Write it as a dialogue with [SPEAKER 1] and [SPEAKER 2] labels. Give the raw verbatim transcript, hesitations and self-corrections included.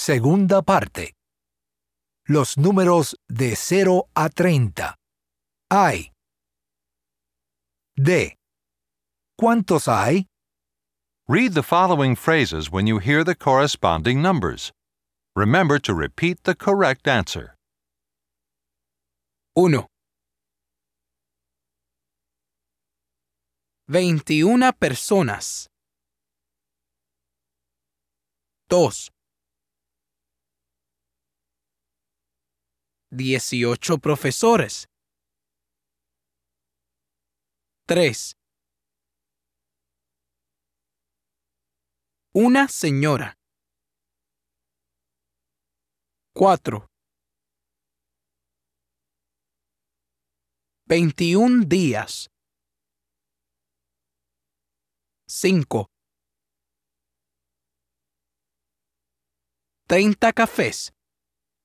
[SPEAKER 1] Segunda parte. Los números de cero a treinta. Hay. D. ¿Cuántos hay?
[SPEAKER 2] Read the following phrases when you hear the corresponding numbers. Remember to repeat the correct answer.
[SPEAKER 3] uno. veintiuna personas. dos. dieciocho profesores. tres. Una señora. cuatro. veintiún días. cinco. treinta cafés.